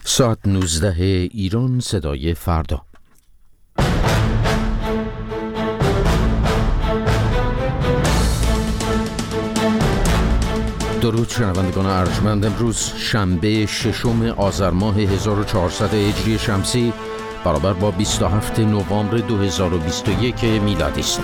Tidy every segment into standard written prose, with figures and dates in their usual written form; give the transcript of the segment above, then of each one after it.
ساعت 19 ایران، صدای فردا. درود شنوندگان ارجمند. امروز شنبه 6 آذر ماه 1400 هجری شمسی برابر با 27 نوامبر 2021 میلادی است.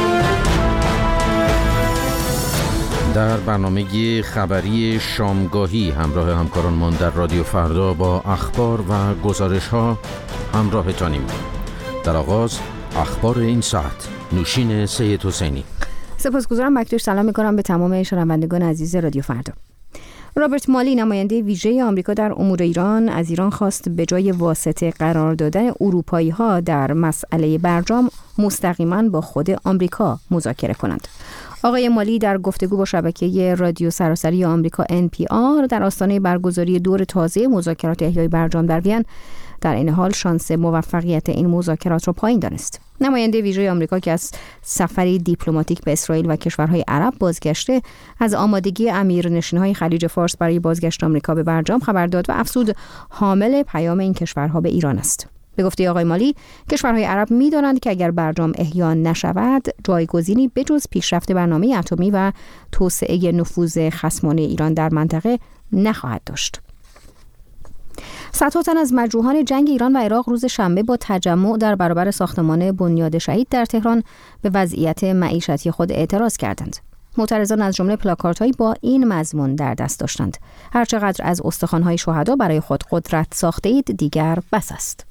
در برنامه خبری شامگاهی همراه همکارانمان در رادیو فردا با اخبار و گزارش‌ها همراهتانیم. در آغاز اخبار این ساعت. نوشین سید حسینی. سپاسگزارم بکتوش. سلام می‌کنم به تمام شنوندگان عزیز رادیو فردا. رابرت مالی، نماینده ویژه آمریکا در امور ایران، از ایران خواست به جای واسطه قرار دادن اروپایی‌ها در مسئله برجام مستقیما با خود آمریکا مذاکره کنند. آقای مالی در گفتگو با شبکه رادیو سراسری آمریکا NPR در آستانه برگزاری دور تازه مذاکرات احیای برجام در وین در این حال شانس موفقیت این مذاکرات را پایین دانست. نماینده ویژه آمریکا که از سفری دیپلماتیک به اسرائیل و کشورهای عرب بازگشته، از آمادگی امیرنشین‌های خلیج فارس برای بازگشت آمریکا به برجام خبر داد و افزود حامل پیام این کشورها به ایران است. به گفته آقای مالی، کشورهای عرب می‌دانند که اگر برجام احیا نشود، جایگزینی بجز پیشرفت برنامه اتمی و توسعه نفوذ خصمانه ایران در منطقه نخواهد داشت. صدها تن از مجروحان جنگ ایران و عراق روز شنبه با تجمع در برابر ساختمان بنیاد شهید در تهران به وضعیت معیشتی خود اعتراض کردند. معترضان از جمله پلاکاردهایی با این مضمون در دست داشتند: هرچقدر از استخوان‌های شهدا برای خود قدرت ساخته اید، دیگر بس است.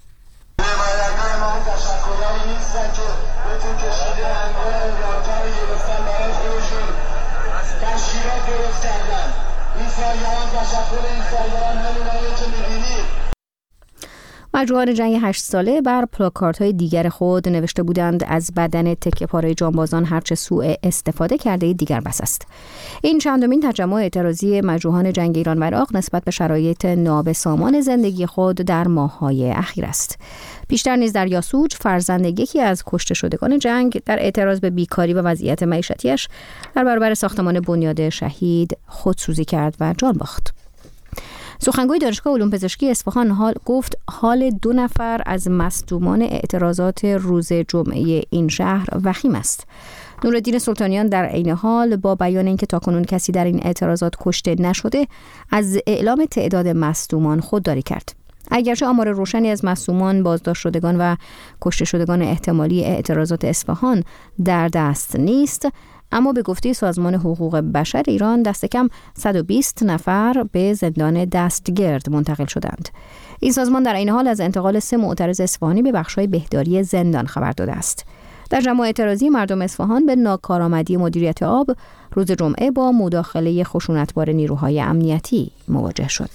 مجروحان جنگ 8 ساله بر پلاکاردهای دیگر خود نوشته بودند: از بدن تکه‌پاره جانبازان هرچه سوء استفاده کرده دیگر بس است. این چندمین تجمع اعتراضی مجروحان جنگ ایران و عراق نسبت به شرایط نابسامان زندگی خود در ماه‌های اخیر است. پیشتر نیز در یاسوج، فرزند یکی از کشته شدگان جنگ، در اعتراض به بیکاری و وضعیت معیشتیش در برابر ساختمان بنیاد شهید خودسوزی کرد و جان باخت. سخنگوی دانشگاه علوم پزشکی اصفهان گفت حال 2 نفر از مصدومان اعتراضات روز جمعه این شهر وخیم است. نورالدین سلطانیان در عین حال با بیان اینکه تاکنون کسی در این اعتراضات کشته نشده، از اعلام تعداد مصدومان خودداری کرد. اگرچه آمار روشنی از مصدومان، بازداشت شدگان و کشته شدگان احتمالی اعتراضات اصفهان در دست نیست، اما به گفته سازمان حقوق بشر ایران دست کم 120 نفر به زندان دستگرد منتقل شدند. این سازمان در این حال از انتقال 3 معترض اصفهانی به بخش‌های بهداری زندان خبر داده است. در جمع اعتراضی مردم اصفهان به ناکارآمدی مدیریت آب روز جمعه با مداخله خشونتبار نیروهای امنیتی مواجه شد.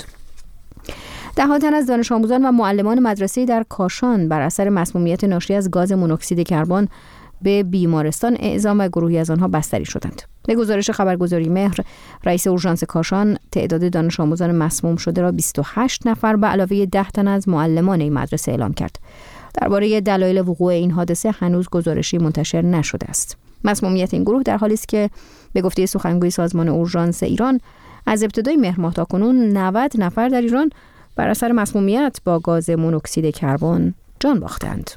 ده‌ها تن از دانش آموزان و معلمان مدرسه‌ای در کاشان بر اثر مسمومیت ناشی از گاز مونوکسید کربن به بیمارستان اعزام و گروهی از آنها بستری شدند. به گزارش خبرگزاری مهر، رئیس اورژانس کاشان تعداد دانش آموزان مسموم شده را 28 نفر به علاوه 10 تن از معلمان این مدرسه اعلام کرد. درباره دلایل وقوع این حادثه هنوز گزارشی منتشر نشده است. مسمومیت این گروه در حالی است که به گفته سخنگوی سازمان اورژانس ایران، از ابتدای مهر ماه تاکنون 90 نفر در ایران بر اثر مسمومیت با گاز مونوکسید کربن جان باختند.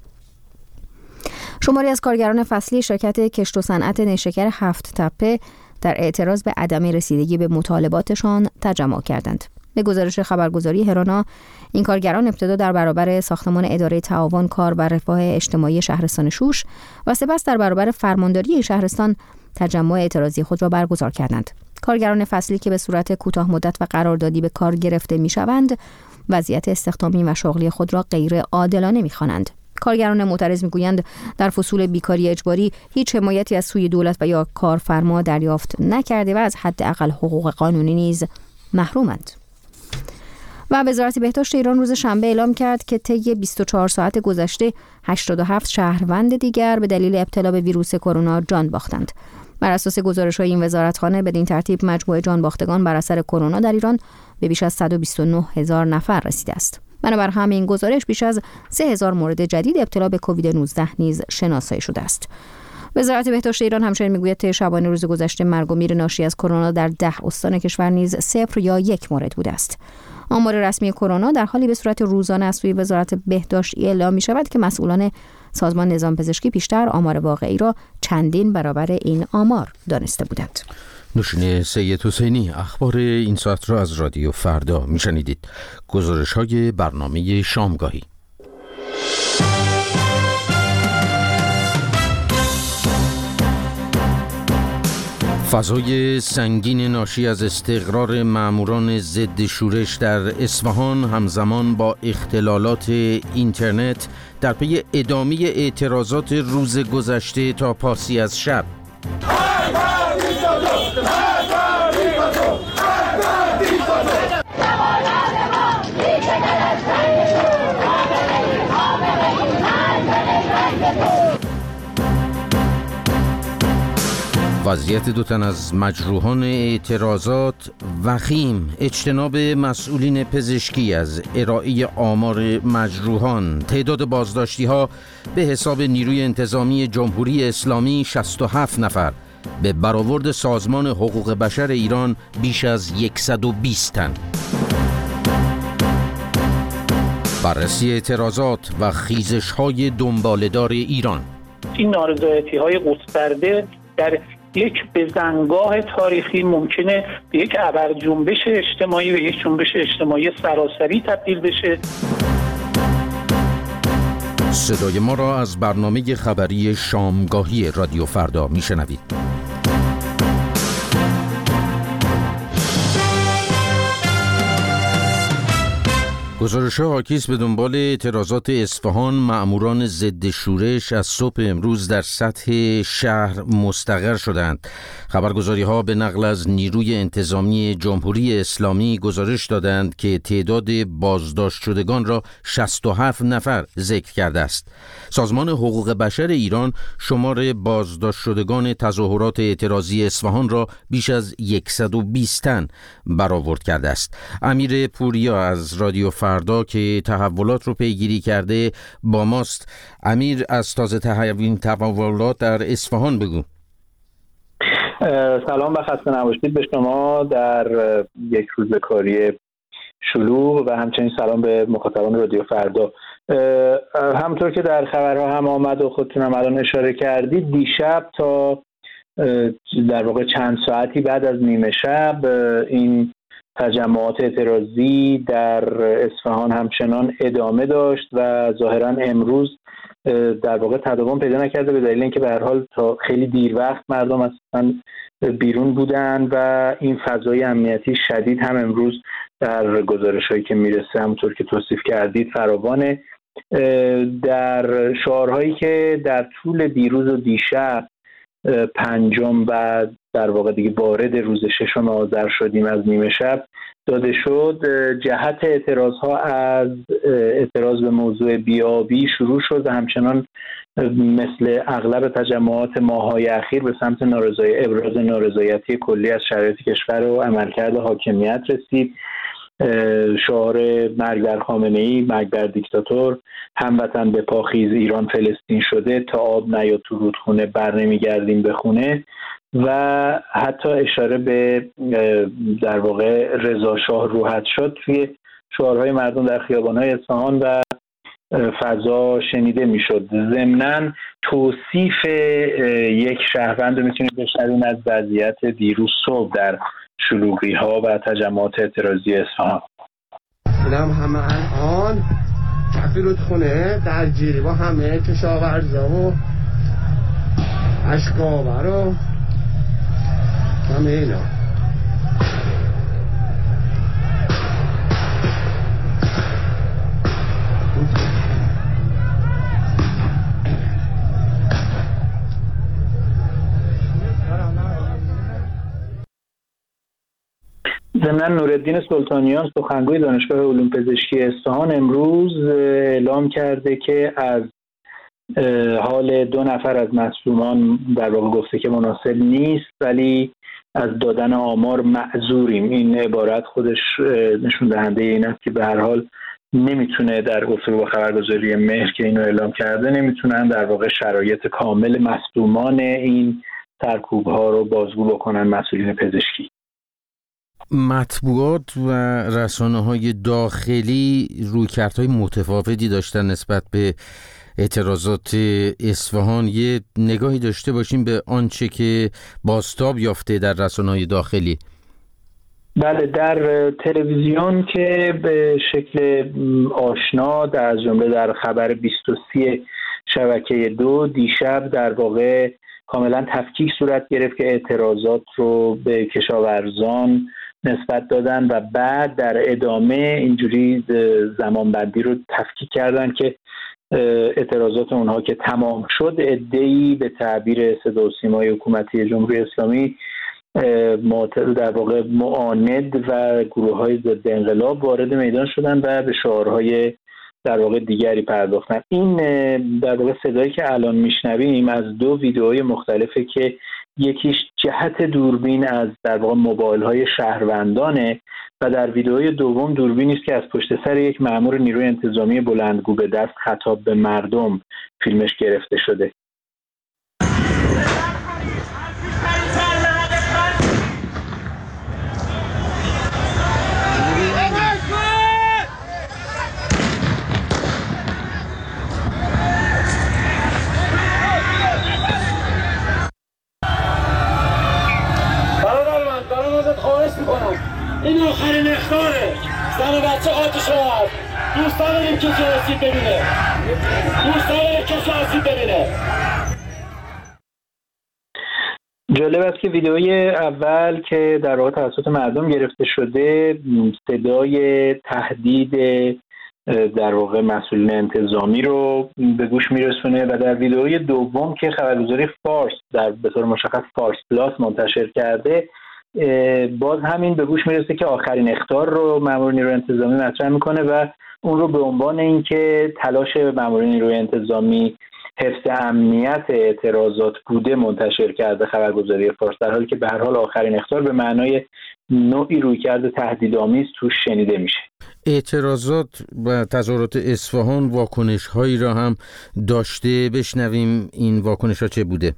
شماری از کارگران فصلی شرکت کشت و صنعت نیشکر 7 تپه در اعتراض به عدم رسیدگی به مطالباتشان تجمع کردند. به گزارش خبرگزاری هرانا، این کارگران ابتدا در برابر ساختمان اداره تعاون کار و رفاه اجتماعی شهرستان شوش و سپس در برابر فرمانداری شهرستان تجمع اعتراضی خود را برگزار کردند. کارگران فصلی که به صورت کوتاه مدت و قراردادی به کار گرفته میشوند، وضعیت استخدامی و شغلی خود را غیر عادلانه می‌خوانند. کارگران معترض میگویند در فصول بیکاری اجباری هیچ حمایتی از سوی دولت و یا کارفرما دریافت نکرده و از حداقل حقوق قانونی نیز محرومند. و وزارت بهداشت ایران روز شنبه اعلام کرد که طی 24 ساعت گذشته 87 شهروند دیگر به دلیل ابتلا به ویروس کرونا جان باختند. بر اساس گزارش‌های این وزارتخانه، بدین ترتیب مجموع جان باختگان بر اثر کرونا در ایران به بیش از 129,000 نفر رسیده است. بنابر همین گزارش بیش از 3,000 مورد جدید ابتلا به کووید 19 نیز شناسایی شده است. وزارت بهداشت ایران همچنین میگوید طی شبانه روز گذشته مرگ و میر ناشی از کرونا در 10 استان کشور نیز 0 یا 1 مورد بوده است. آمار رسمی کرونا در حالی به صورت روزانه از سوی وزارت بهداشت اعلام می شود که مسئولان سازمان نظام پزشکی پیشتر آمار واقعی را چندین برابر این آمار دانسته بودند. نوشین سید حسینی، اخبار این ساعت را از رادیو فردا میشنیدید. گزارش‌های برنامه شامگاهی. فضای سنگین ناشی از استقرار ماموران ضد شورش در اصفهان همزمان با اختلالات اینترنت در پی ادامه اعتراضات روز گذشته تا پاسی از شب. وضعیت دو تن از مجروحان اعتراضات وخیم، اجتناب مسئولین پزشکی از ارائه آمار مجروحان، تعداد بازداشتی ها به حساب نیروی انتظامی جمهوری اسلامی 67 نفر، به برآورد سازمان حقوق بشر ایران بیش از 120 تن. بررسی اعتراضات و خیزش‌های دنباله‌دار ایران. این نارضایتی‌های گسترده در یک بزنگاه تاریخی ممکنه به یک ابرجنبش اجتماعی و یک جنبش اجتماعی سراسری تبدیل بشه. صدای ما را از برنامه خبری شامگاهی رادیو فردا میشنوید. گزارش‌ها حاکیست به دنبال اعتراضات اصفهان. مأموران ضد شورش از صبح امروز در سطح شهر مستقر شدند. خبرگزاری‌ها به نقل از نیروی انتظامی جمهوری اسلامی گزارش دادند که تعداد بازداشت شدگان را 67 نفر ذکر کرده است. سازمان حقوق بشر ایران شمار بازداشت شدگان تظاهرات اعتراضی اصفهان را بیش از 120 تن برآورد کرده است. امیر پوریا از رادیو فردا که تحولات رو پیگیری کرده با ماست. امیر، از تازه تحولات در اصفهان بگو. سلام و خسته نباشید به شما در یک روز کاری شلوغ و همچنین سلام به مخاطبان رادیو فردا. همونطور که در خبرها هم آمد و خودتون هم الان اشاره کردید، دیشب تا در واقع چند ساعتی بعد از نیمه شب این تجمعات اعتراضی در اصفهان همچنان ادامه داشت و ظاهرا امروز در واقع تداوم پیدا نکرده به دلیل اینکه به هر حال تا خیلی دیر وقت مردم اصلا بیرون بودن و این فضای امنیتی شدید هم امروز در گزارش‌هایی که میرسه همونطور که توصیف کردید فراوانه. در شعارهایی که در طول دیروز و دیشب پنجم و در واقع دیگه وارد روز ششم آذر شدیم از نیمه شب داده شد، جهت اعتراضها از اعتراض به موضوع بیابی شروع شد و همچنان مثل اغلب تجمعات ماه‌های اخیر به سمت ابراز نارضایتی کلی از شرایط کشور و عملکرد حاکمیت رسید. شعار مرگ بر خامنه‌ای، مرگ بر دیکتاتور، هموطن به پاخیز ایران فلسطین شده، تا آب نیاد تو رودخونه بر نمیگردیم به خونه و حتی اشاره به در واقع رضا شاه روحت شد توی شعارهای مردم در خیابان‌های اصفهان و فضا شنیده میشد. ضمناً توصیف یک شهروند رو میتونید بشنوید از وضعیت دیروز صبح در شلوغی‌ها و تجمعات اعتراضی اصفهان. اینم همه الان کفی رودخونه درگیری با همه کشاورزا و اشکاور و همه اینا. ضمن نورالدین سلطانیان سخنگوی دانشگاه علوم پزشکی اصفهان امروز اعلام کرده که از حال 2 نفر از مصدومان در واقع گفته که مناسب نیست ولی از دادن آمار معذوریم. این عبارت خودش نشون دهنده این است که به هر حال نمیتونه در گفتگو با خبرگزاری مهر که اینو اعلام کرده نمیتونن در واقع شرایط کامل مصدومان این سرکوب‌ها رو بازگو بکنن مسئولین پزشکی. مطبوعات و رسانه‌های داخلی رویکردهای متفاوتی داشتن نسبت به اعتراضات اصفهان. یه نگاهی داشته باشیم به آنچه که بازتاب یافته در رسانه‌های داخلی. بله، در تلویزیون که به شکل آشنا از جمله در خبر 23 شبکه 2 دیشب در واقع کاملا تفکیک صورت گرفت که اعتراضات رو به کشاورزان نسبت دادن و بعد در ادامه اینجوری زمانبندی رو تفکیک کردن که اعتراضات اونها که تمام شد، عده‌ای به تعبیر صدا و سیمای حکومتی جمهوری اسلامی در واقع معاند و گروه‌های ضد انقلاب وارد میدان شدن و به شعارهای در واقع دیگری پرداختن. این در واقع صدایی که الان میشنویم از دو ویدئوی مختلفه که یکیش جهت دوربین از در واقع موبایل‌های شهروندانه و در ویدئوی دوم دوربینی است که از پشت سر یک مأمور نیروی انتظامی بلندگو به دست خطاب به مردم فیلمش گرفته شده. این آخرین اخطاره. زن و بچه آتش رو هست. دوست داریم کسی آسیب ببینه. دوست داریم کسی آسیب ببینه. جالب است که ویدئوی اول که در واقع توسط مردم گرفته شده صدای تهدید در واقع مسئولین انتظامی رو به گوش میرسونه و در ویدئوی دوم که خبرگزاری فارس به طور مشخص فارس پلاس منتشر کرده باز همین به گوش میرسه که آخرین اخطار رو مأمور نیروی انتظامی مطرح میکنه و اون رو به عنوان اینکه تلاش مأمور نیروی انتظامی حفظ امنیت اعتراضات بوده منتشر کرده خبرگزاری فارس، در حالی که به هر حال آخرین اخطار به معنای نوعی رویکرد تهدیدآمیز توش شنیده میشه. اعتراضات و تظاهرات اصفهان واکنش‌هایی را هم داشته، بشنویم این واکنش‌ها چه بوده.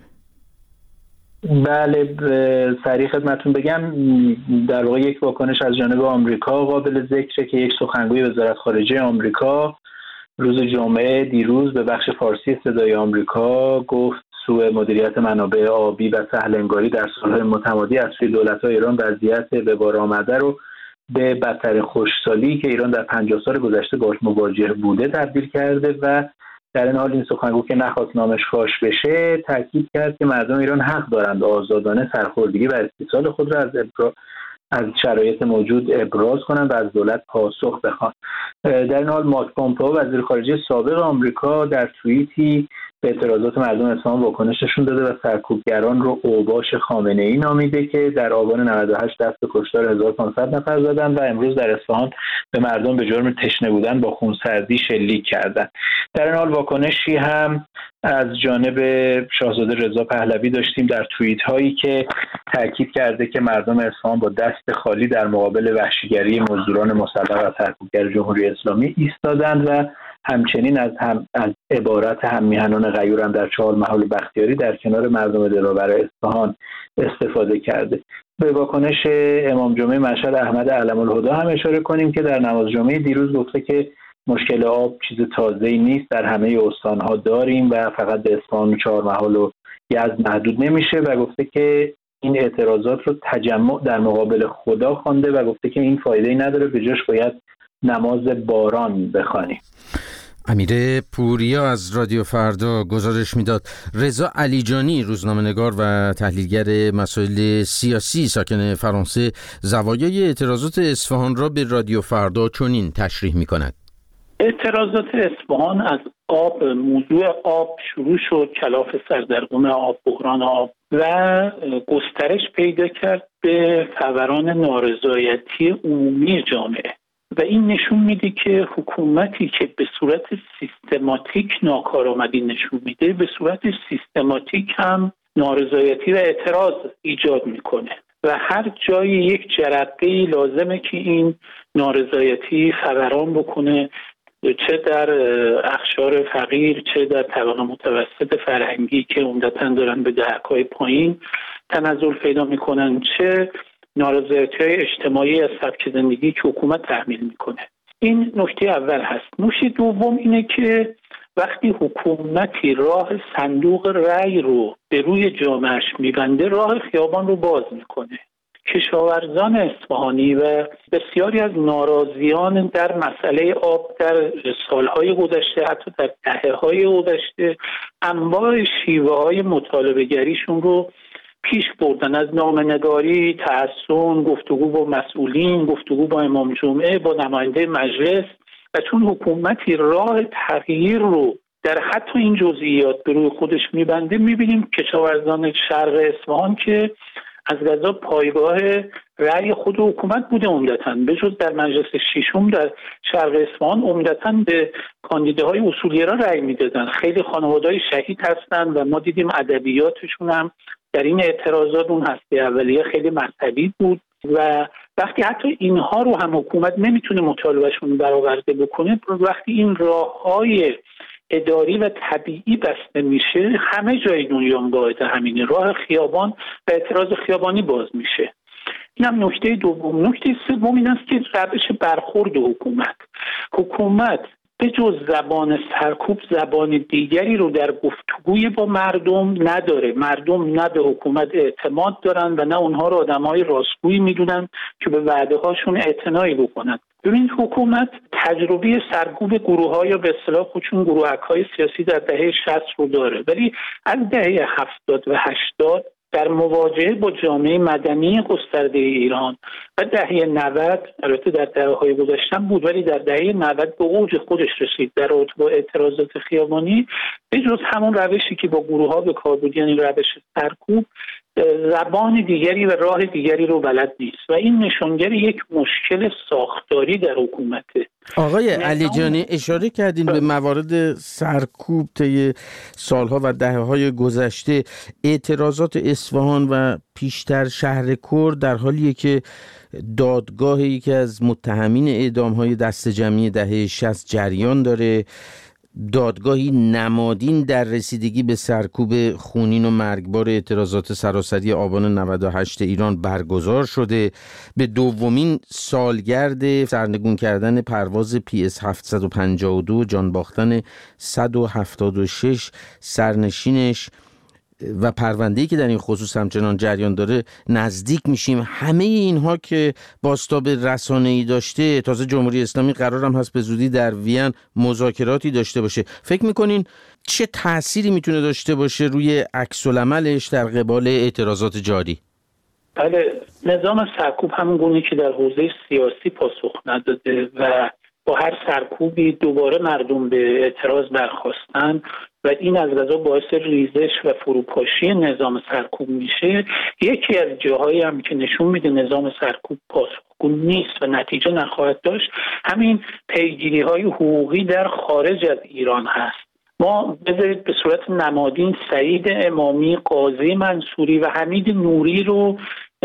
بله، سریع خدمتتون بگم در واقع یک واکنش از جانب آمریکا قابل ذکره که یک سخنگوی وزارت خارجه آمریکا روز جمعه دیروز به بخش فارسی صدای آمریکا گفت سوء مدیریت منابع آبی و سهل‌انگاری در سالهای متمادی از سوی دولت‌های ایران وضعیت به بار آمده رو به بدترین خشکسالی که ایران در 50 سال گذشته باهاش مواجه بوده تبدیل کرده و در این حال این سخنگو که نخواست نامش فاش بشه تاکید کرد که مردم ایران حق دارند آزادانه سرخوردگی و استیصال خود را از شرایط موجود ابراز کنند و از دولت پاسخ بخوان. در این حال مایک پامپئو وزیر خارجه سابق آمریکا در توییتی به اعتراضات مردم اصفهان واکنش نشون داده و سرکوبگران رو اوباش خامنه‌ای نامیده که در آبان 98 دست به کشتار 1500 نفر زدن و امروز در اصفهان به مردم به جرم تشنه بودن با خونسردی شلیک کردند. در این حال واکنشی هم از جانب شاهزاده رضا پهلوی داشتیم در توییت هایی که تاکید کرده که مردم اصفهان با دست خالی در مقابل وحشیگری مزدوران مسلح و سرکوبگر جمهوری اسلامی ایستادند و همچنین از عبارت هم میهنان غیور هم در چهار محل بختیاری در کنار مردم دلاور اصفهان استفاده کرده. به واکنش امام جمعه مشهد احمد علم الهدی هم اشاره کنیم که در نماز جمعه دیروز گفته که مشکل آب چیز تازه‌ای نیست، در همه استان‌ها داریم و فقط به اصفهان و چهار محل و یزد محدود نمیشه و گفته که این اعتراضات رو تجمع در مقابل خدا خوانده و گفته که این فایده‌ای نداره، به جاش باید نماز باران بخوانیم. امیر پوریا از رادیو فردا گزارش میداد. رضا علیجانی روزنامه‌نگار و تحلیلگر مسائل سیاسی ساکن فرانسه زوایای اعتراضات اصفهان را به رادیو فردا چنین تشریح می‌کند. اعتراضات اصفهان از آب، موضوع آب شروع شد، کلاف سردرگم آب، بحران آب و گسترش پیدا کرد به فوران نارضایتی عمومی جامعه و این نشون میده که حکومتی که به صورت سیستماتیک ناکارآمدی نشون میده به صورت سیستماتیک هم نارضایتی و اعتراض ایجاد میکنه و هر جای یک جرقه‌ای لازمه که این نارضایتی فوران بکنه، چه در اقشار فقیر چه در طبقه متوسط فرهنگی که عمدتاً دارن به دهک‌های پایین تنزل پیدا میکنن، چه نارضایتی‌های اجتماعی از سبک زندگی که حکومت تحمیل میکنه. این نکته اول هست. نکته دوم اینه که وقتی حکومتی راه صندوق رأی رو به روی جامعهش میبنده، راه خیابان رو باز میکنه. کشاورزان اصفهانی و بسیاری از ناراضیان در مسئله آب در سالهای گذشته، حتی در دهه‌های گذشته، انواع شیوه‌های مطالبه‌گریشون رو پیش بردن، از نامه‌نگاری، تحصن، گفتگو با مسئولین، گفتگو با امام جمعه، با نماینده مجلس. و چون حکومتی راه تغییر رو در حتی این جزئیات به روی خودش میبنده، میبینیم کشاورزان شرق اصفهان که از قضا پایگاه رأی خود حکومت بوده عمدتاً، به جز در مجلس ششم در شرق اصفهان عمدتاً به کاندیداهای اصولگرا رأی میدادن. خیلی خانواده‌های شهید هستن و ما دیدیم ادبیاتشون هم در این اعتراضات اون هسته اولیه خیلی مذهبی بود و وقتی حتی اینها رو هم حکومت نمیتونه مطالبهشون برآورده بکنه، وقتی این راه‌های اداری و طبیعی بسته میشه، همه جای دنیا قاعده همینه، راه خیابان و اعتراض خیابانی باز میشه. این هم نکته دوم. نکته سوم این است که روش برخورد حکومت به جز زبان سرکوب زبان دیگری رو در گفتگوی با مردم نداره. مردم نه به حکومت اعتماد دارن و نه اونها رو آدمای راستگویی میدونن که به وعده هاشون اعتنایی بکنن. ببینید حکومت تجربه سرکوب گروه‌ها یا به اصطلاح خودشون گروهک‌های سیاسی در دهه 60 رو داره، ولی از دهه 70 و 80 در مواجهه با جامعه مدنی گسترده ایران و دهه 90 البته در دهه‌های گذشته بود، ولی در دهه 90 به اوج خودش رسید در رابطه با اعتراضات خیابانی، به جز همون روشی که با گروه‌ها به کار بود، یعنی روش سرکوب، زبان دیگری و راه دیگری رو بلد نیست و این نشانگر یک مشکل ساختاری در حکومته. آقای علیجانی اشاره کردین به موارد سرکوب طی سالها و دهه‌های گذشته. اعتراضات اصفهان و پیشتر شهر کرد در حالیه که دادگاه یکی از متهمین اعدام‌های دست جمعی دهه 60 جریان داره، دادگاهی نمادین در رسیدگی به سرکوب خونین و مرگبار اعتراضات سراسری آبان 98 ایران برگزار شده. به دومین سالگرد سرنگون کردن پرواز PS 752 جان باختن 176 سرنشینش و پرونده‌ای که در این خصوص همچنان جریان داره نزدیک میشیم. همه اینها که بازتاب رسانه‌ای داشته، تازه جمهوری اسلامی قرار هم هست به زودی در وین مذاکراتی داشته باشه، فکر میکنین چه تأثیری میتونه داشته باشه روی عکس‌العملش در قبال اعتراضات جاری؟ بله، نظام سرکوب همون گونه که در حوزه سیاسی پاسخ نداده و با هر سرکوبی دوباره مردم به اعتراض برخاستن و این از قضا باعث ریزش و فروپاشی نظام سرکوب میشه. یکی از جاهایی هم که نشون میده نظام سرکوب پاسخگو نیست و نتیجه نخواهد داشت، همین پیگیری‌های حقوقی در خارج از ایران هست. ما بذارید به صورت نمادین سعید امامی، قاضی منصوری و حمید نوری رو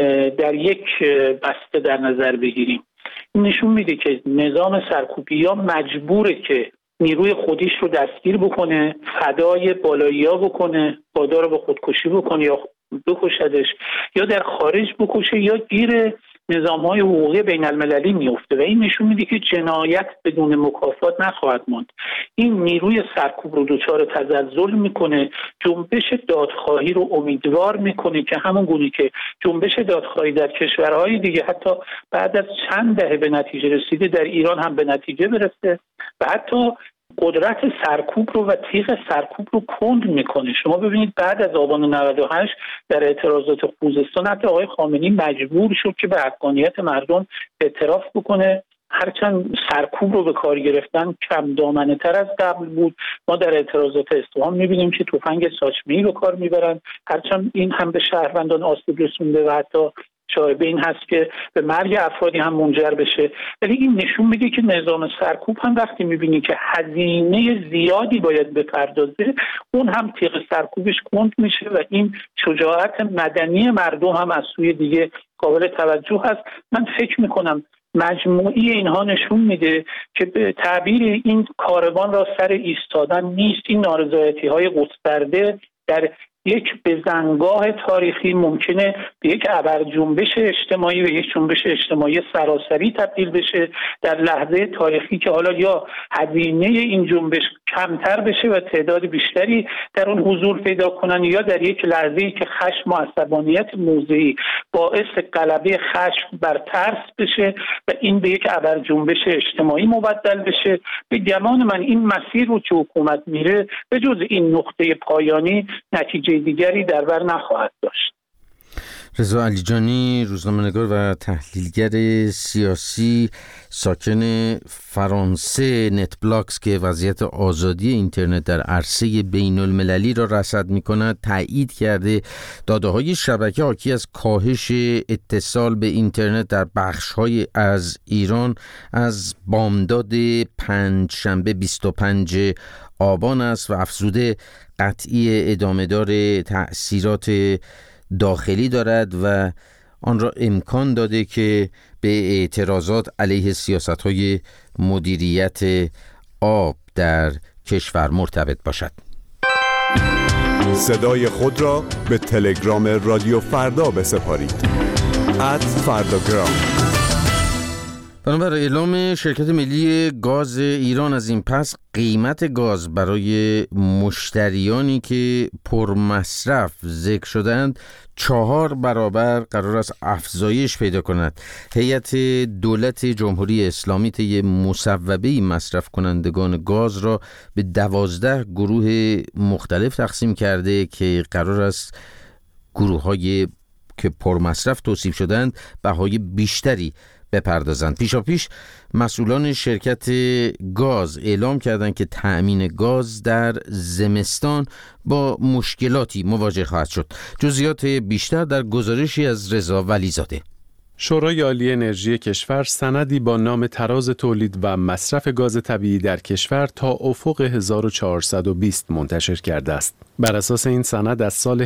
در یک بسته در نظر بگیریم. این نشون میده که نظام سرکوبی یا مجبوره که نیروی خودش رو دستگیر بکنه، فدای بالایی‌ها بکنه، وادار به خودکشی بکنه یا بکشدش، یا در خارج بکشه یا گیر نظام‌های حقوقی بین المللی میفته و این نشون میده که جنایت بدون مکافات نخواهد ماند. این نیروی سرکوب رو دچار تزلزل میکنه، جنبش دادخواهی رو امیدوار میکنه که همون گونه که جنبش دادخواهی در کشورهای دیگه حتی بعد از چند دهه به نتیجه رسیده، در ایران هم به نتیجه برسه و حتی قدرت سرکوب رو و تیغ سرکوب رو کند میکنه. شما ببینید بعد از آبان 98 در اعتراضات خوزستان حتی آقای خامنه‌ای مجبور شد که به حقانیت مردم اعتراف بکنه، هرچند سرکوب رو به کار گرفتن کم دامنه تر از قبل بود. ما در اعتراضات اصفهان میبینیم که تفنگ ساچمه‌ای به کار میبرن، هرچند این هم به شهروندان آسیب رسونده و حتی شایبه این هست که به مرگ افرادی هم منجر بشه. ولی این نشون میده که نظام سرکوب هم وقتی میبینی که هزینه زیادی باید بپردازه، اون هم تیغ سرکوبش کند میشه و این شجاعت مدنی مردم هم از سوی دیگه قابل توجه هست. من فکر میکنم مجموعی اینها نشون میده که به تعبیر این کاروان را سر ایستادن نیست. این نارضایتی‌های گسترده در یک بزنگاه تاریخی ممکنه به یک ابرجنبش اجتماعی و یک جنبش اجتماعی سراسری تبدیل بشه در لحظه تاریخی که حالا یا هزینه این جنبش کمتر بشه و تعداد بیشتری در اون حضور پیدا کنن، یا در یک لحظه‌ای که خشم و عصبانیت موضعی باعث غلبه خشم بر ترس بشه و این به یک ابرجنبش اجتماعی مبدل بشه. به گمان من این مسیر رو که حکومت میره به جز این نقطه پایانی نتیجه دیگری در بر نخواهد داشت. رضا علیجانی، روزنامه‌نگار و تحلیلگر سیاسی ساکن فرانسه، نت بلاکس که وضعیت آزادی اینترنت در عرصه بین المللی را رصد می‌کند، تایید کرده داده‌های شبکه حاکی از کاهش اتصال به اینترنت در بخش‌های از ایران از بامداد پنجشنبه 25 آبان است و افزوده قطعی ادامه‌دار تأثیرات داخلی دارد و آن را امکان داده که به اعتراضات علیه سیاست‌های مدیریت آب در کشور مرتبط باشد. صدای خود را به تلگرام رادیو فردا بسپارید. @فرداگرام. بنابر اعلام شرکت ملی گاز ایران از این پس قیمت گاز برای مشتریانی که پرمصرف ذکر شدند 4 برابر قرار است افزایش پیدا کند. هیئت دولت جمهوری اسلامی طی مصوبه مصرف کنندگان گاز را به 12 گروه مختلف تقسیم کرده که قرار است گروه‌های که پرمصرف توصیف شدند بهای بیشتری بپردازند. پیشاپیش مسئولان شرکت گاز اعلام کردند که تأمین گاز در زمستان با مشکلاتی مواجه خواهد شد. جزئیات بیشتر در گزارشی از رضا ولیزاده. شورای عالی انرژی کشور سندی با نام تراز تولید و مصرف گاز طبیعی در کشور تا افق 1420 منتشر کرده است. بر اساس این سند از سال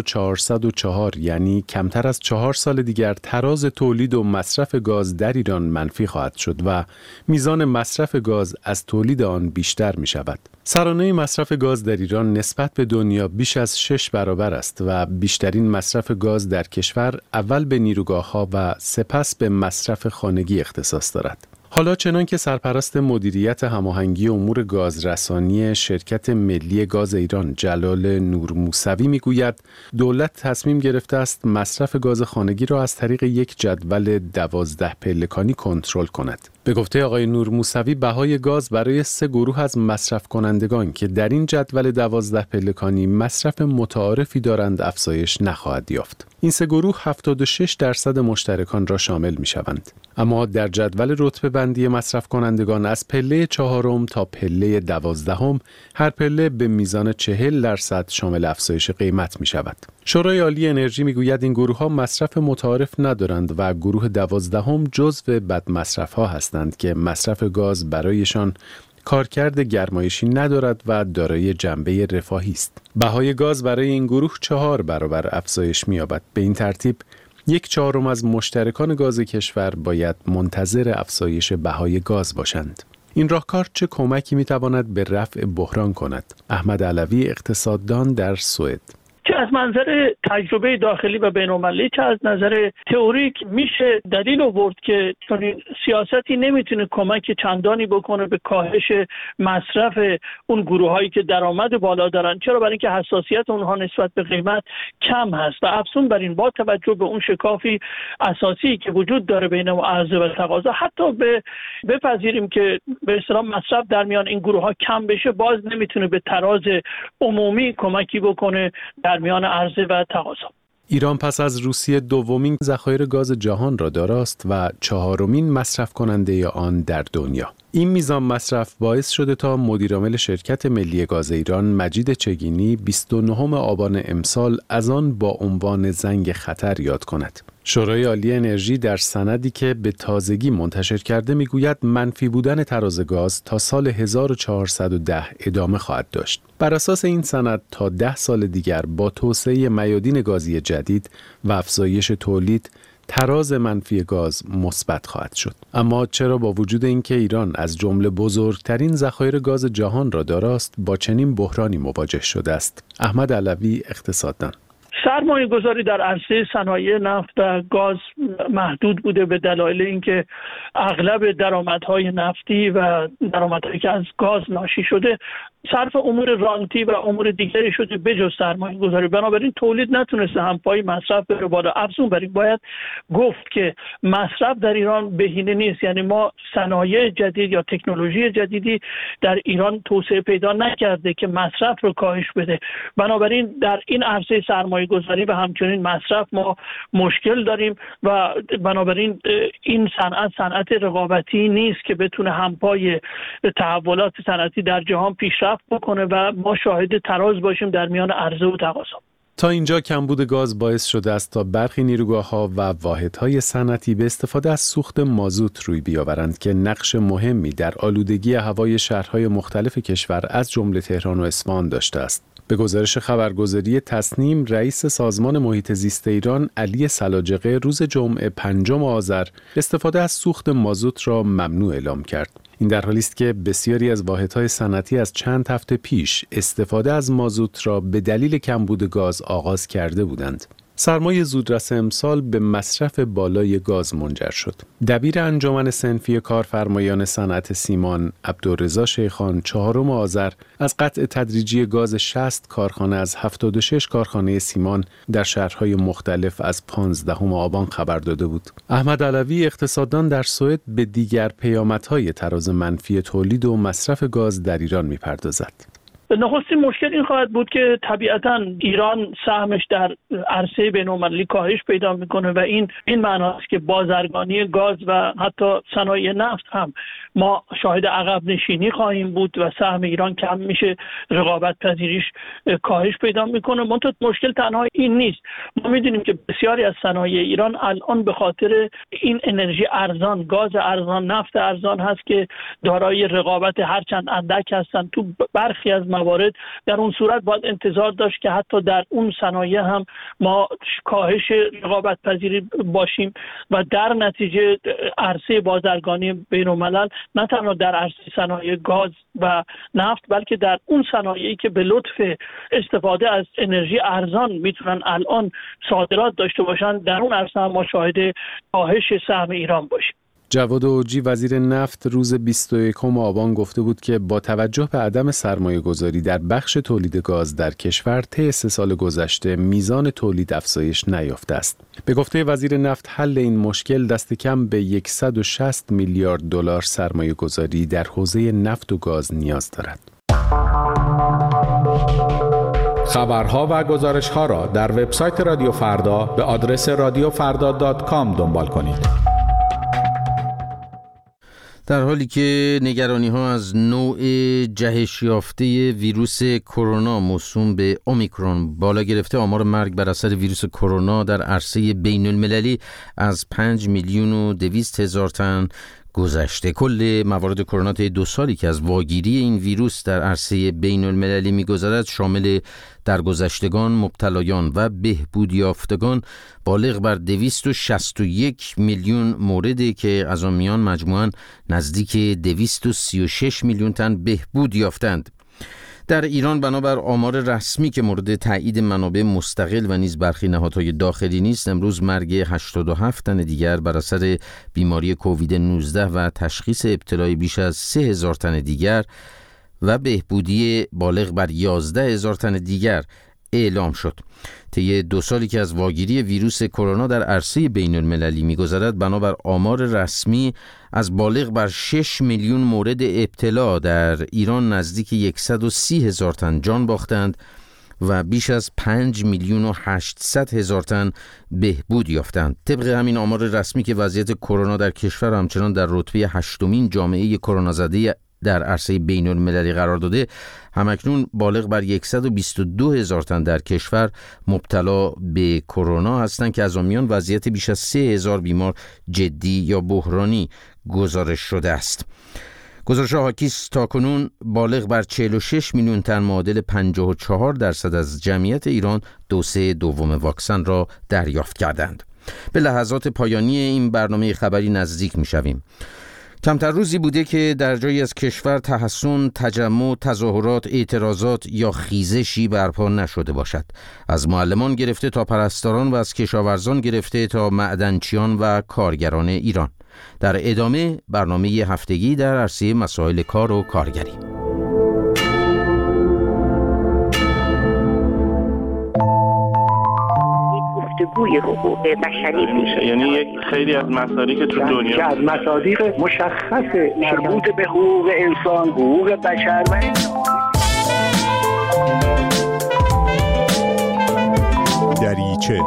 1404 یعنی کمتر از 4 سال دیگر تراز تولید و مصرف گاز در ایران منفی خواهد شد و میزان مصرف گاز از تولید آن بیشتر می شود. سرانه مصرف گاز در ایران نسبت به دنیا بیش از 6 برابر است و بیشترین مصرف گاز در کشور اول به نیروگاه‌ها و سپس به مصرف خانگی اختصاص دارد. حالا چنان که سرپرست مدیریت هماهنگی امور گازرسانی شرکت ملی گاز ایران جلال نور موسوی میگوید دولت تصمیم گرفته است مصرف گاز خانگی را از طریق یک جدول 12 پلکانی کنترل کند. به گفته آقای نور موسوی بهای گاز برای 3 گروه از مصرف کنندگان که در این جدول 12 پلکانی مصرف متعارفی دارند افزایش نخواهد یافت. این 3 گروه 76% مشترکان را شامل می شوند. اما در جدول رتبه بندی مصرف کنندگان از پله 4 تا پله 12 هر پله به میزان 40% شامل افزایش قیمت می شود. شورای عالی انرژی می گوید این گروه ها مصرف متعارف ندارند و گروه 12 جزو بد مصرف ها هستند که مصرف گاز برایشان کارکرد گرمایشی ندارد و دارای جنبه رفاهی است. بهای گاز برای این گروه 4 برابر افزایش می‌یابد. به این ترتیب 1/4 از مشترکان گاز کشور باید منتظر افزایش بهای گاز باشند. این راهکار چه کمکی می‌تواند به رفع بحران کند؟ احمد علوی، اقتصاددان در سوئد: چه از منظر تجربه داخلی و بین‌المللی چه از نظر تئوریک میشه دلیل آورد که چنین سیاستی نمیتونه کمک چندانی بکنه به کاهش مصرف اون گروهایی که درآمد بالا دارن. چرا؟ برای اینکه حساسیت اونها نسبت به قیمت کم هست و افزون بر این با توجه به اون شکافی اساسی که وجود داره بین عرضه و تقاضا، حتی بپذیریم که به اصطلاح مصرف در میان این گروه‌ها کم بشه، باز نمیتونه به تراز عمومی کمکی بکنه در میان عرضه و تقاضا. ایران پس از روسیه دومین ذخایر گاز جهان را داراست و 4مین مصرف کننده آن در دنیا. این میزان مصرف باعث شده تا مدیرعامل شرکت ملی گاز ایران مجید چگینی 29 آبان امسال از آن با عنوان زنگ خطر یاد کند. شورای عالی انرژی در سندی که به تازگی منتشر کرده میگوید منفی بودن تراز گاز تا سال 1410 ادامه خواهد داشت. بر اساس این سند تا 10 سال دیگر با توسعه میادین گازی جدید و افزایش تولید تراز منفی گاز مثبت خواهد شد. اما چرا با وجود اینکه ایران از جمله بزرگترین ذخایر گاز جهان را داراست، با چنین بحرانی مواجه شده است؟ احمد علوی، اقتصاددان: سرمایه گذاری در عرصه صنایع نفت و گاز محدود بوده به دلایل اینکه اغلب درآمدهای نفتی و درآمدهایی که از گاز ناشی شده صرف امور رانتی و امور دیگری شده بجز سرمایه گذاری. بنابراین تولید نتونسته همپای مصرف بره بالا. افزون بر این باید گفت که مصرف در ایران بهینه نیست، یعنی ما صنایع جدید یا تکنولوژی جدیدی در ایران توسعه پیدا نکرده که مصرف رو کاهش بده. بنابراین در این عرصه سرمایه گذاری و همچنین مصرف ما مشکل داریم و بنابراین این صنعت رقابتی نیست که بتونه همپای تحولات صنعتی در جهان پیشرفت بکنه و ما شاهد تراز باشیم در میان عرضه و تقاضا. تا اینجا کمبود گاز باعث شده است تا برخی نیروگاه‌ها و واحدهای صنعتی به استفاده از سوخت مازوت روی بیاورند که نقش مهمی در آلودگی هوای شهرهای مختلف کشور از جمله تهران و اصفهان داشته است. به گزارش خبرگزاری تصنیم، رئیس سازمان محیط زیست ایران علی سلاجقه روز جمعه 5 آذر استفاده از سوخت مازوت را ممنوع اعلام کرد. این در حالی است که بسیاری از واحدهای صنعتی از چند هفته پیش استفاده از مازوت را به دلیل کمبود گاز آغاز کرده بودند. سرمای زودرس امسال به مصرف بالای گاز منجر شد. دبیر انجمن صنفی کارفرمایان صنعت سیمان عبدالرضا شیخان 4 آذر از قطع تدریجی گاز 60 کارخانه از 76 کارخانه سیمان در شهرهای مختلف از 15 آبان خبر داده بود. احمد علوی، اقتصاددان، در سوئد به دیگر پیامدهای تراز منفی تولید و مصرف گاز در ایران می‌پردازد. نخستین مشکل این خواهد بود که طبیعتاً ایران سهمش در عرصه بین‌المللی کاهش پیدا میکنه و این معناست که بازرگانی گاز و حتی صنایع نفت هم ما شاهد عقب نشینی خواهیم بود و سهم ایران کم میشه، رقابت پذیریش کاهش پیدا میکنه. منتها مشکل تنها این نیست. ما میدونیم که بسیاری از صنایع ایران الان به خاطر این انرژی ارزان، گاز ارزان، نفت ارزان هست که دارای رقابت هرچند اندک هستن. تو برخی از موارد در اون صورت باید انتظار داشت که حتی در اون صنایع هم ما کاهش رقابت پذیری باشیم و در نتیجه عرصه بازرگانی بین‌الملل نه تنها در عرصه صنایع گاز و نفت بلکه در اون صنایعی که به لطف استفاده از انرژی ارزان میتونن الان صادرات داشته باشن، در اون عرصه هم ما شاهد کاهش سهم ایران باشیم. جواد اوجی، وزیر نفت، روز 21 آبان گفته بود که با توجه به عدم سرمایه گذاری در بخش تولید گاز در کشور طی 3 سال گذشته میزان تولید افزایش نیافته است. به گفته وزیر نفت، حل این مشکل دست کم به 160 میلیارد دلار سرمایه گذاری در حوزه نفت و گاز نیاز دارد. خبرها و گزارش‌ها را در وبسایت رادیو فردا به آدرس radiofarda.com دنبال کنید. در حالی که نگرانی‌ها از نوع جهش یافته ویروس کرونا موسوم به اومیکرون بالا گرفته، آمار مرگ بر اثر ویروس کرونا در عرصه بین‌المللی از 5,200,000 تن گذشته. کل موارد کرونا طی 2 سالی که از واگیری این ویروس در عرصه بین‌المللی می‌گذرد شامل درگذشتگان، مبتلایان و بهبود یافتگان بالغ بر 261 میلیون موردی که از آن میان مجموعاً نزدیک 236 میلیون تن بهبود یافتند. در ایران بنابر آمار رسمی که مورد تایید منابع مستقل و نیز برخی نهادهای داخلی نیست، امروز مرگ 87 تن دیگر بر اثر بیماری کووید 19 و تشخیص ابتلای بیش از 3,000 تن دیگر و بهبودی بالغ بر 11,000 تن دیگر اعلام شد. طی 2 سالی که از واگیری ویروس کرونا در عرصه بین المللی می‌گذرد، بنابر آمار رسمی از بالغ بر 6 میلیون مورد ابتلا در ایران نزدیک 130,000 تن جان باختند و بیش از 5,800,000 تن بهبود یافتند. طبق همین آمار رسمی که وضعیت کرونا در کشور همچنان در رتبه 8مین جامعه کرونا زده در عرصه بین المللی قرار داده، همکنون بالغ بر 122,000 تن در کشور مبتلا به کرونا هستند که از آن میان وضعیت بیش از 3,000 بیمار جدی یا بحرانی گزارش شده است. گزارش حاکی است تاکنون بالغ بر 46 میلیون تن معادل 54% از جمعیت ایران دوز دوم واکسن را دریافت کردند. به لحظات پایانی این برنامه خبری نزدیک می‌شویم. کمتر روزی بوده که در جایی از کشور تحسن، تجمع، تظاهرات، اعتراضات یا خیزشی برپا نشده باشد. از معلمان گرفته تا پرستاران و از کشاورزان گرفته تا معدنچیان و کارگران ایران. در ادامه برنامه هفتگی در عرصه مسائل کار و کارگری. گفتگوی حقوق بشری میشه، یعنی یک خیلی از مصادیق که تو دنیا از مصادیق مشخص مربوط به حقوق انسان، حقوق بشر و دریچه.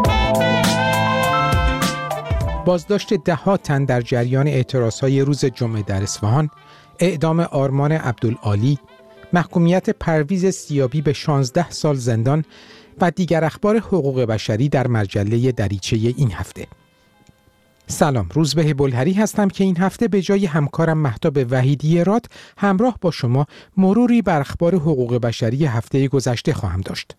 بازداشت 10 تن در جریان اعتراضهای روز جمعه در اصفهان، اعدام آرمان عبدالعالی، محکومیت پرویز سیابی به 16 سال زندان و دیگر اخبار حقوق بشری در مجله دریچه این هفته. سلام، روزبه بلهری هستم که این هفته به جای همکارم مهتاب وحیدی راد همراه با شما مروری بر اخبار حقوق بشری هفته گذشته خواهم داشت.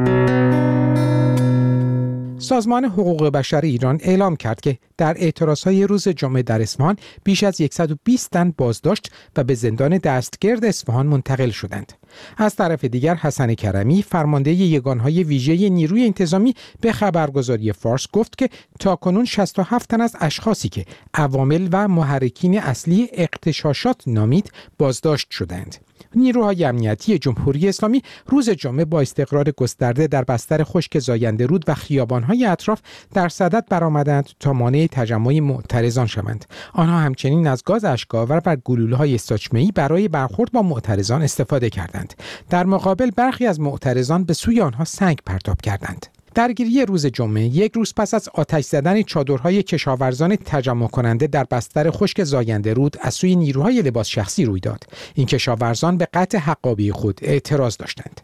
سازمان حقوق بشر ایران اعلام کرد که در اعتراضهای روز جمعه در اصفهان بیش از 120 تن بازداشت و به زندان دستگرد اصفهان منتقل شدند. از طرف دیگر حسن کرمی فرمانده یگانهای ویژه نیروی انتظامی به خبرگزاری فارس گفت که تاکنون 67 تن از اشخاصی که عوامل و محرکین اصلی اغتشاشات نامید بازداشت شدند. نیروهای امنیتی جمهوری اسلامی روز جمعه با استقرار گسترده در بستر خشک زاینده رود و خیابان‌های اطراف در صدد برآمدند تا مانع تجمع معترضان شوند. آنها همچنین از گاز اشک‌آور و گلوله‌های ساچمه‌ای برای برخورد با معترضان استفاده کردند. در مقابل برخی از معترضان به سوی آنها سنگ پرتاب کردند. درگیری روز جمعه یک روز پس از آتش زدن چادرهای کشاورزان تجمع کننده در بستر خشک زاینده رود از سوی نیروهای لباس شخصی روی داد. این کشاورزان به قطع حقابی خود اعتراض داشتند.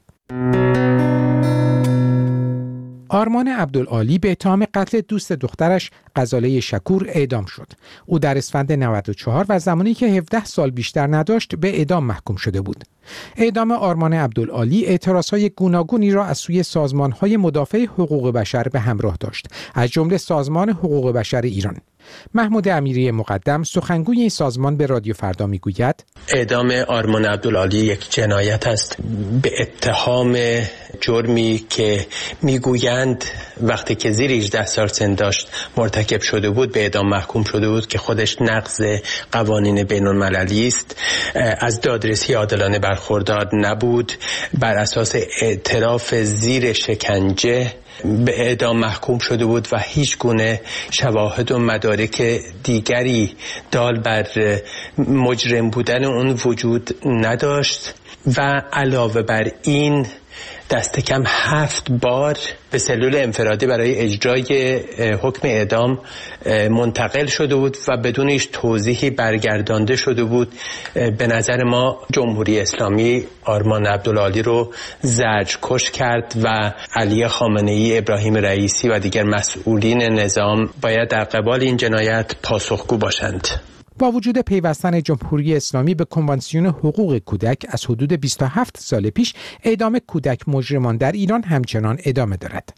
آرمان عبدالعالی به اتهام قتل دوست دخترش غزاله شکور اعدام شد. او در اسفند 94 و زمانی که 17 سال بیشتر نداشت به اعدام محکوم شده بود. اعدام آرمان عبدالعالی اعتراضهای گوناگونی را از سوی سازمان‌های مدافع حقوق بشر به همراه داشت، از جمله سازمان حقوق بشر ایران. محمود امیری مقدم سخنگوی این سازمان به رادیو فردا میگوید اعدام آرمان عبدالعالی یک جنایت است به اتهام جرمی که میگویند وقتی که زیر 18 سال سن داشت مرتکب شده بود به اعدام محکوم شده بود که خودش نقض قوانین بین‌المللی است. از دادرسی عادلانه برخوردار نبود، بر اساس اعتراف زیر شکنجه به اعدام محکوم شده بود و هیچ گونه شواهد و مدارک دیگری دال بر مجرم بودن اون وجود نداشت و علاوه بر این دست کم 7 بار به سلول انفرادی برای اجرای حکم اعدام منتقل شده بود و بدون هیچ توضیحی برگردانده شده بود. به نظر ما جمهوری اسلامی آرمان عبدالعالی رو زجرکش کرد و علی خامنه‌ای، ابراهیم رئیسی و دیگر مسئولین نظام باید در قبال این جنایت پاسخگو باشند. با وجود پیوستن جمهوری اسلامی به کنوانسیون حقوق کودک از حدود 27 سال پیش، اعدام کودک مجرمان در ایران همچنان ادامه دارد.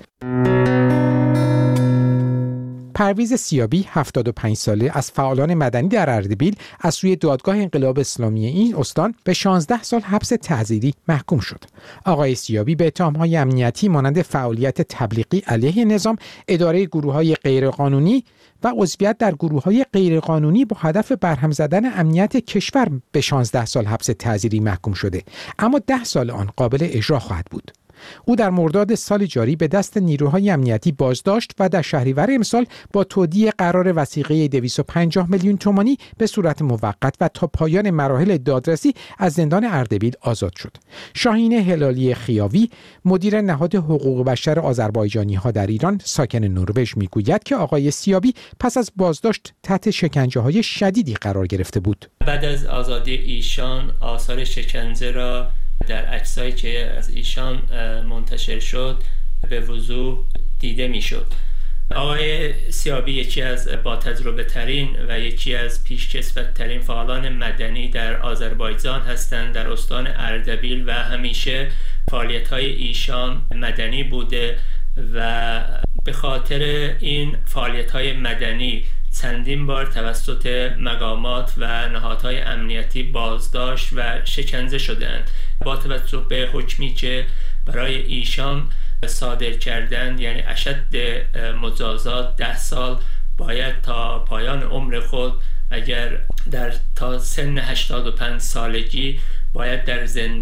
پرویز سیابی 75 ساله از فعالان مدنی در اردبیل از سوی دادگاه انقلاب اسلامی این استان به 16 سال حبس تعزیری محکوم شد. آقای سیابی به اتهام‌های امنیتی مانند فعالیت تبلیغی علیه نظام، اداره گروه‌های غیرقانونی و عضویت در گروه‌های غیرقانونی با هدف برهم زدن امنیت کشور به 16 سال حبس تعزیری محکوم شده، اما 10 سال آن قابل اجرا خواهد بود. او در مرداد سال جاری به دست نیروهای امنیتی بازداشت و در شهریور امسال با تودیع قرار وثیقه 250 میلیون تومانی به صورت موقت و تا پایان مراحل دادرسی از زندان اردبیل آزاد شد. شاهین هلالی خیاوی، مدیر نهاد حقوق بشر آذربایجانی‌ها در ایران ساکن نروژ میگوید که آقای سیابی پس از بازداشت تحت شکنجه‌های شدیدی قرار گرفته بود. بعد از آزادی ایشان آثار شکنجه را در عکسایی که از ایشان منتشر شد به وضوح دیده میشد. آقای سیابی یکی از با تجربه ترین و یکی از پیشکسوت ترین فعالان مدنی در آذربایجان هستند. در استان اردبیل و همیشه فعالیت‌های ایشان مدنی بوده و به خاطر این فعالیت‌های مدنی چندین بار توسط مقامات و نهادهای امنیتی بازداشت و شکنجه شدند. با توجه به حکمی که برای ایشان صادر کردند، یعنی اشد مجازات 10 سال، باید تا پایان عمر خود اگر تا سن 85 سالگی باید در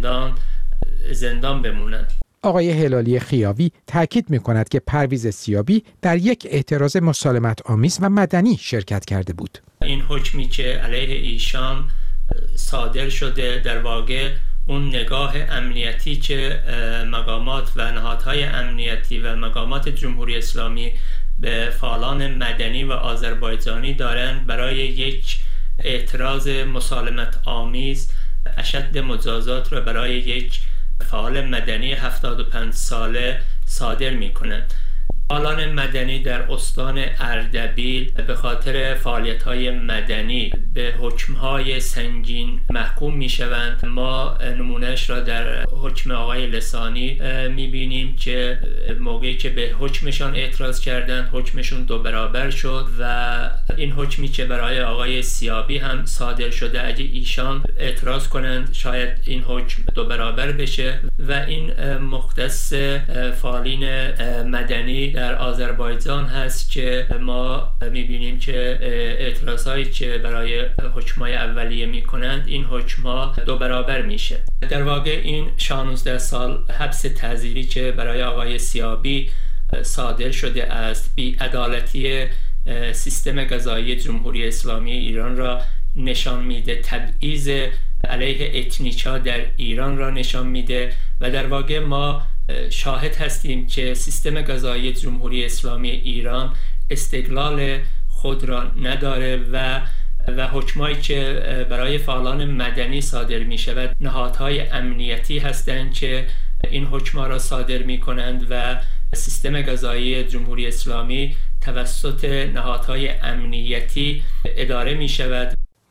زندان بمونند. آقای هلالی خیاوی تاکید می‌کند که پرویز سیابی در یک اعتراض مسالمت آمیز و مدنی شرکت کرده بود. این حکمی که علیه ایشان صادر شده در واقع اون نگاه امنیتی که مقامات و نهادهای امنیتی و مقامات جمهوری اسلامی به فعالان مدنی و آذربایجانی دارند برای یک اعتراض مسالمت آمیز اشد مجازات را برای یک فعال مدنی 75 ساله صادر می‌کنند. فعالان مدنی در استان اردبیل به خاطر فعالیت‌های مدنی به حکم‌های سنگین محکوم می‌شوند. ما نمونهش را در حکم آقای لسانی می‌بینیم که موقعی که به حکمشان اعتراض کردند حکمشون 2 برابر شد و این حکمی که برای آقای سیابی هم صادر شده اگه ایشان اعتراض کنند شاید این حکم 2 برابر بشه و این مختص فعالین مدنی در آذربایجان هست که ما می‌بینیم که اعتراضایی که برای حکمای اولیه می‌کنند این حکم‌ها 2 برابر میشه. در واقع این 16 سال حبس تعزیری که برای آقای سیابی صادر شده است بی‌عدالتی سیستم قضایی جمهوری اسلامی ایران را نشان میده، تبعیض علیه اتنیک‌ها در ایران را نشان میده و در واقع ما شاهد هستیم که سیستم قضایی جمهوری اسلامی ایران استقلال خود را نداره و حکمایی که برای فعالان مدنی صادر می شود نهادهای امنیتی هستند که این حکما را صادر می کنند و سیستم قضایی جمهوری اسلامی توسط نهادهای امنیتی اداره می شود.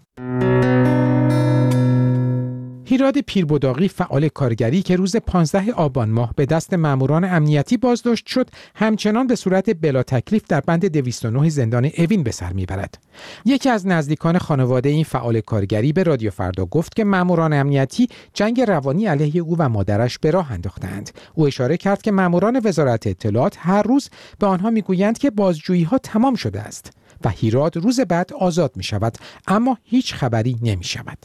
هیراد پیربداغی فعال کارگری که روز 15 آبان ماه به دست ماموران امنیتی بازداشت شد، همچنان به صورت بلا تکلیف در بند 209 زندان اوین به سر میبرد. یکی از نزدیکان خانواده این فعال کارگری به رادیو فردا گفت که ماموران امنیتی جنگ روانی علیه او و مادرش به راه انداختند. او اشاره کرد که ماموران وزارت اطلاعات هر روز به آنها میگویند که بازجویی‌ها تمام شده است و هیراد روز بعد آزاد می شود، اما هیچ خبری نمی شود.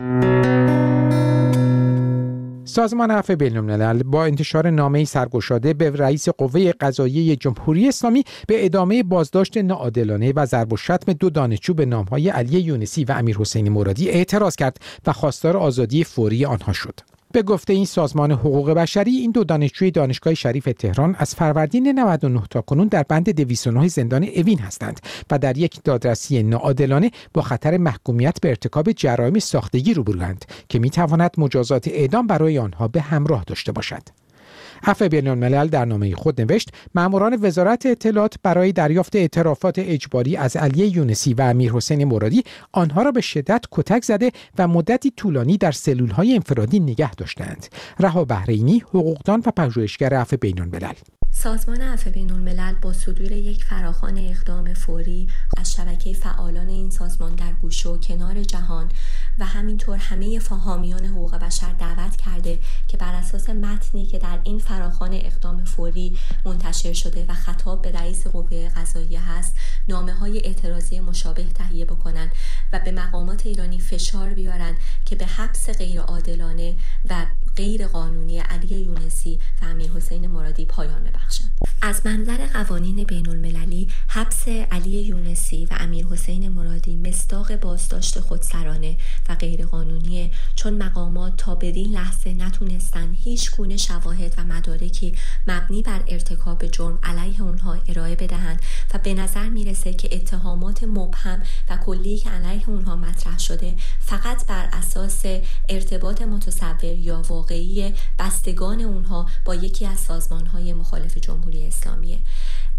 سازمان عفو بین‌الملل با انتشار نامه‌ای سرگشاده به رئیس قوه قضاییه جمهوری اسلامی به ادامه بازداشت ناعادلانه و ضرب و شتم 2 دانشجو به نام‌های علی یونسی و امیرحسین مرادی اعتراض کرد و خواستار آزادی فوری آنها شد. به گفته این سازمان حقوق بشری، این 2 دانشجوی دانشگاه شریف تهران از فروردین 99 تا کنون در بند 209 زندان اوین هستند و در یک دادرسی ناعادلانه با خطر محکومیت به ارتکاب جرایم ساختگی روبروند که می‌تواند مجازات اعدام برای آنها به همراه داشته باشد. عفو بین‌الملل در نامه خود نوشت ماموران وزارت اطلاعات برای دریافت اعترافات اجباری از علی یونسی و امیرحسین مرادی آنها را به شدت کتک زده و مدتی طولانی در سلول‌های انفرادی نگه داشتند. رها بحرینی، حقوقدان و پژوهشگر عفو بین‌الملل. سازمان عفو بین‌الملل با صدور یک فراخوان اقدام فوری از شبکه فعالان این سازمان در گوشه و کنار جهان و همینطور همه حامیان حقوق بشر دعوت کرده که بر اساس متنی که در این فراخوان اقدام فوری منتشر شده و خطاب به رئیس قوه قضاییه هست، نامه‌های اعتراضی مشابه تهیه بکنن و به مقامات ایرانی فشار بیارن که به حبس غیرعادلانه و غیر قانونی علی یونسی و امیرحسین مرادی پایان ببخشند. از منظر قوانین بین المللی حبس علی یونسی و امیرحسین مرادی مصداق بازداشت خودسرانه و غیر قانونیه، چون مقامات تا بدین لحظه نتونستن هیچ گونه شواهد و مدارکی مبنی بر ارتکاب جرم علیه اونها ارائه بدهند و به نظر میرسه که اتهامات مبهم و کلی که علیه اونها مطرح شده فقط بر اساس ارتباط متصور یا واقعی بستگان اونها با یکی از سازمان‌های مخالف جمهوری اسلامیه.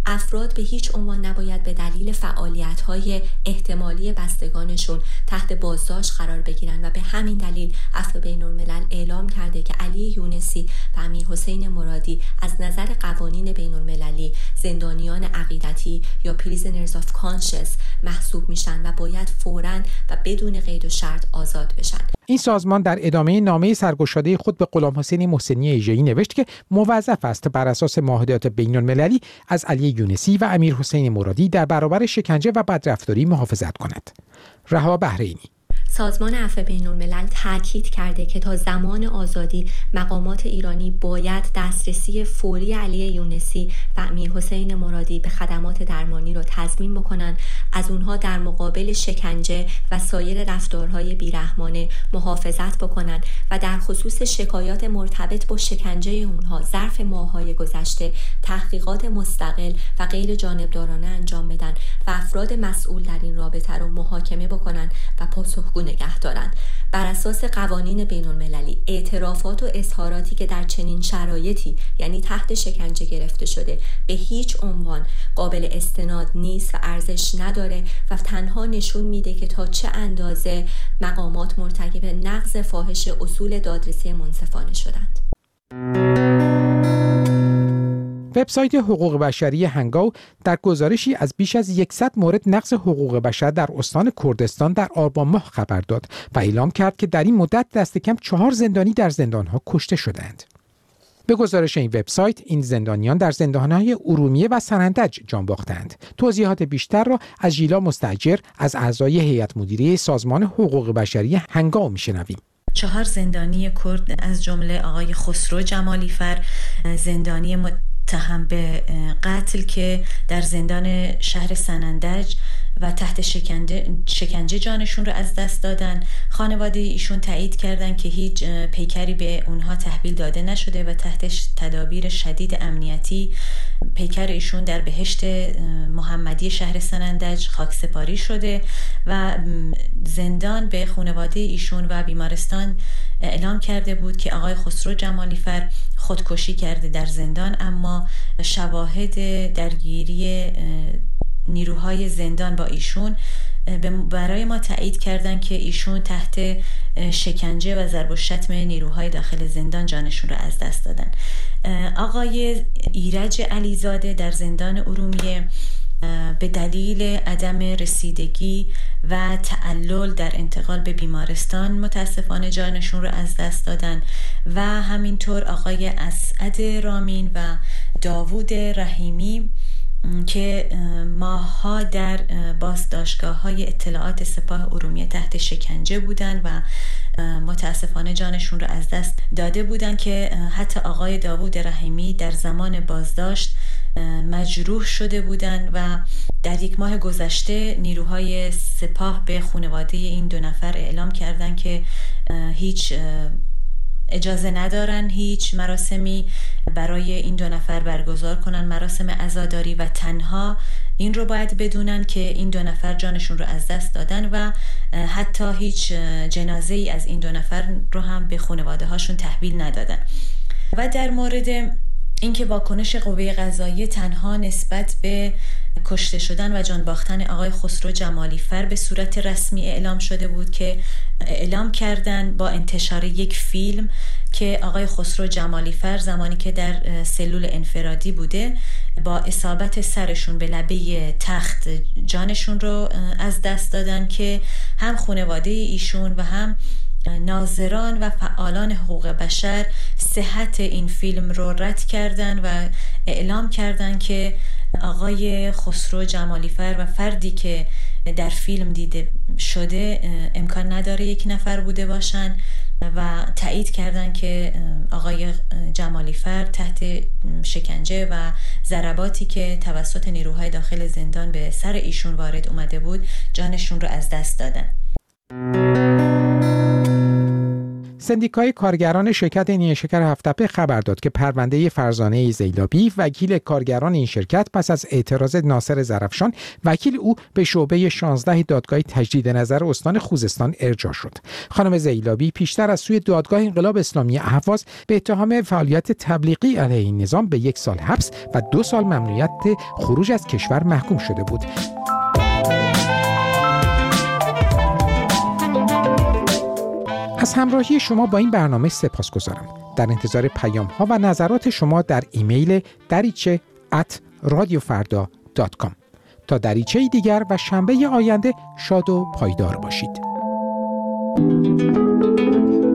افراد به هیچ عنوان نباید به دلیل فعالیت‌های احتمالی بستگانشون تحت بازداشت قرار بگیرن و به همین دلیل عفو بین‌الملل اعلام کرده که علی یونسی و امیرحسین مرادی از نظر قوانین بین‌المللی زندانیان عقیدتی یا پریزنرز آف کانشس محسوب میشن و باید فوراً و بدون قید و شرط آزاد بشن. این سازمان در ادامه نامه سرگشاده خود به غلام حسین محسنی ایجایی نوشت که موظف است بر اساس معاهدات بین‌المللی از علی یونسی و امیرحسین مرادی در برابر شکنجه و بدرفتاری محافظت کند. رها بحرینی. سازمان عفو بین‌الملل تاکید کرده که تا زمان آزادی مقامات ایرانی باید دسترسی فوری علی یونسی و امیرحسین مرادی به خدمات درمانی را تضمین بکنند، از اونها در مقابل شکنجه و سایر رفتارهای بیرحمانه محافظت بکنند و در خصوص شکایات مرتبط با شکنجه اونها ظرف ماه‌های گذشته تحقیقات مستقل و غیر جانبدارانه انجام بدن و افراد مسئول در این رابطه را محاکمه بکنند و پاسخگو نگه دارند. بر اساس قوانین بین‌المللی اعترافات و اظهاراتی که در چنین شرایطی یعنی تحت شکنجه گرفته شده به هیچ عنوان قابل استناد نیست و ارزش نداره و تنها نشون میده که تا چه اندازه مقامات مرتکب نقض فاحش اصول دادرسی منصفانه شدند. وبسایت حقوق بشری هنگاو در گزارشی از بیش از 100 مورد نقض حقوق بشر در استان کردستان در آبان ماه خبر داد و اعلام کرد که در این مدت دست کم 4 زندانی در زندانها کشته شدند. به گزارش این وبسایت این زندانیان در زندانهای ارومیه و سنندج جان باختند. توضیحات بیشتر را از ژیلا مستاجر از اعضای هیئت مدیره سازمان حقوق بشری هنگاو میشنویم. 4 زندانی کرد از جمله آقای خسرو جمالیفر، زندانی متهم به قتل که در زندان شهر سنندج و تحت شکنجه جانشون رو از دست دادن. خانواده ایشون تایید کردن که هیچ پیکری به اونها تحویل داده نشده و تحت تدابیر شدید امنیتی پیکر ایشون در بهشت محمدی شهر سنندج خاکسپاری شده و زندان به خانواده ایشون و بیمارستان اعلام کرده بود که آقای خسرو جمالیفر خودکشی کرده در زندان، اما شواهد درگیری نیروهای زندان با ایشون برای ما تایید کردن که ایشون تحت شکنجه و ضرب و شتم نیروهای داخل زندان جانشون را از دست دادن. آقای ایرج علیزاده در زندان ارومیه به دلیل عدم رسیدگی و تعلل در انتقال به بیمارستان متاسفانه جانشون رو از دست دادن و همینطور آقای اسعد رامین و داوود رحیمی که ماه‌ها در بازداشتگاه‌های اطلاعات سپاه ارومیه تحت شکنجه بودند و متاسفانه جانشون رو از دست داده بودند که حتی آقای داوود رحیمی در زمان بازداشت مجروح شده بودند و در 1 ماه گذشته نیروهای سپاه به خانواده این 2 نفر اعلام کردند که هیچ اجازه ندارن هیچ مراسمی برای این 2 نفر برگزار کنن، مراسم عزاداری، و تنها این رو باید بدونن که این 2 نفر جانشون رو از دست دادن و حتی هیچ جنازه ای از این 2 نفر رو هم به خانواده هاشون تحویل ندادن. و در مورد اینکه واکنش قوه قضاییه تنها نسبت به کشته شدن و جان باختن آقای خسرو جمالیفر به صورت رسمی اعلام شده بود که اعلام کردن با انتشار یک فیلم که آقای خسرو جمالیفر زمانی که در سلول انفرادی بوده با اصابت سرشون به لبه تخت جانشون رو از دست دادن که هم خانواده ایشون و هم ناظران و فعالان حقوق بشر صحت این فیلم رو رد کردن و اعلام کردن که آقای خسرو جمالیفر و فردی که در فیلم دیده شده امکان نداره 1 نفر بوده باشن و تایید کردن که آقای جمالیفر تحت شکنجه و ضرباتی که توسط نیروهای داخل زندان به سر ایشون وارد اومده بود جانشون رو از دست دادن. سندیکای کارگران شرکت نیشکر هفت‌تپه خبر داد که پرونده فرزانه زیلابی وکیل کارگران این شرکت پس از اعتراض ناصر ظرفشان وکیل او به شعبه 16 دادگاه تجدید نظر استان خوزستان ارجاع شد. خانم زیلابی پیشتر از سوی دادگاه انقلاب اسلامی اهواز به اتهام فعالیت تبلیغی علیه این نظام به 1 سال حبس و 2 سال ممنوعیت خروج از کشور محکوم شده بود. از همراهی شما با این برنامه سپاسگزارم. در انتظار پیام‌ها و نظرات شما در ایمیل dariche@radiofarda.com. تا دریچه دیگر و شنبه آینده شاد و پایدار باشید.